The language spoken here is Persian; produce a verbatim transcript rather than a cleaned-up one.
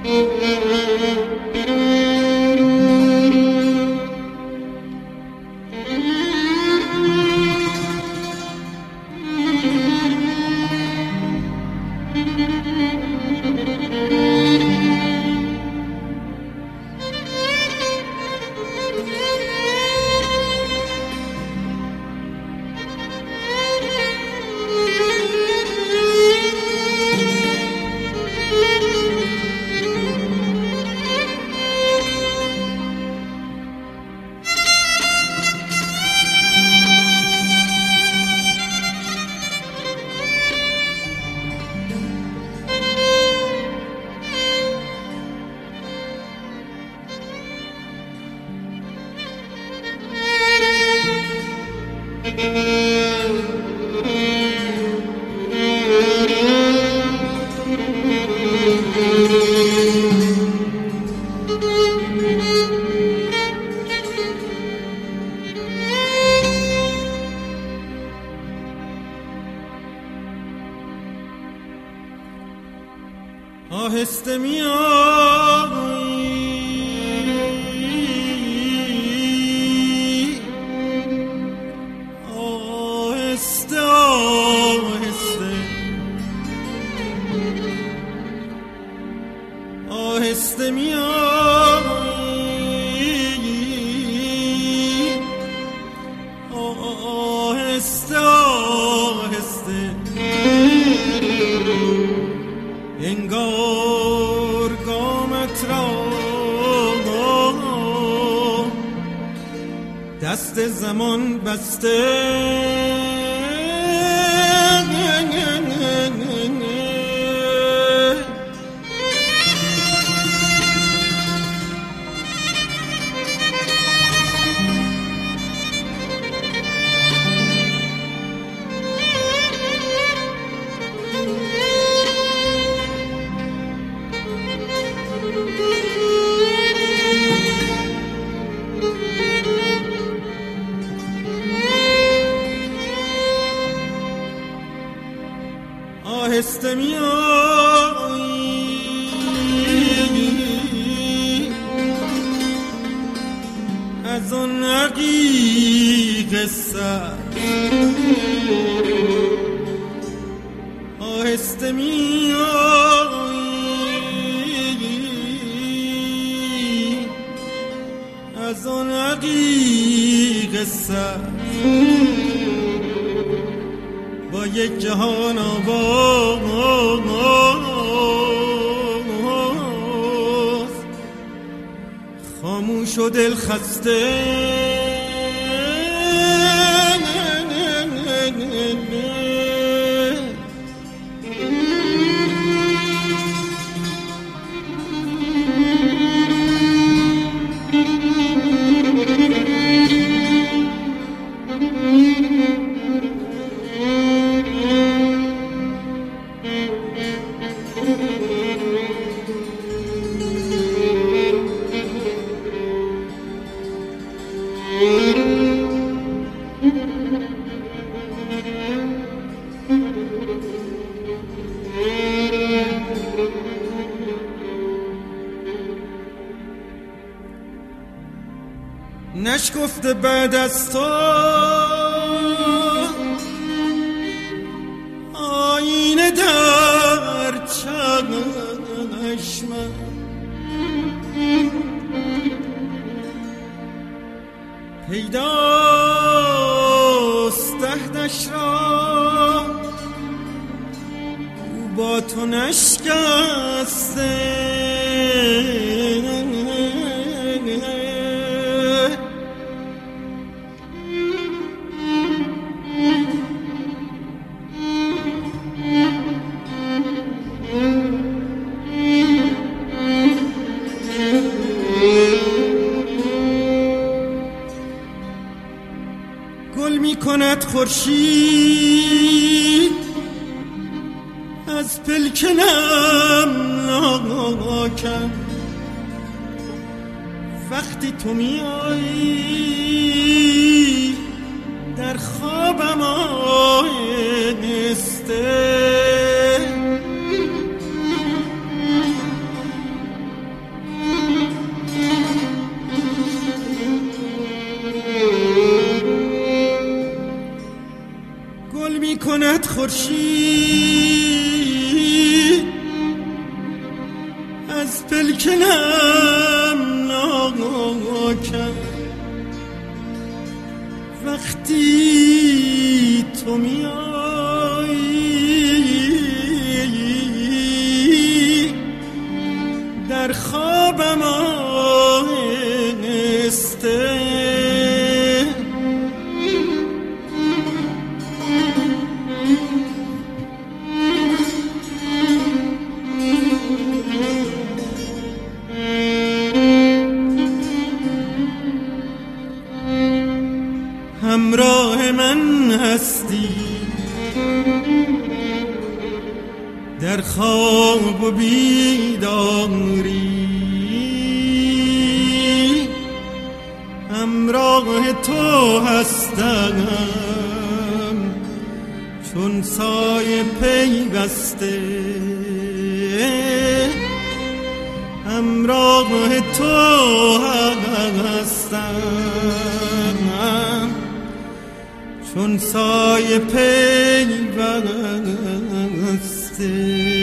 آهسته میایی، آهسته آهسته آهسته میایی، آهسته آهسته انگار گامت را دست زمان بسته، آهسته میایی از آن عقیق سر، آهسته میایی از آن عقیق سر، با یک جهان آواز خاموش و دل خسته. نشکفته بعد از تو آینه در چشمم، پیداست عهدش را او با تو نشکسته، گل می کند خورشید از پلکنم لاکم، وقتی تو می آیی در خوابم آهسته، سکنم ناکم وقتی تو میایی در خوابم آهسته همراه من هستی در خواب و بیداری همراه تو هستم چون سایه پیوسته همراه تو هستم چون سایه پیوسته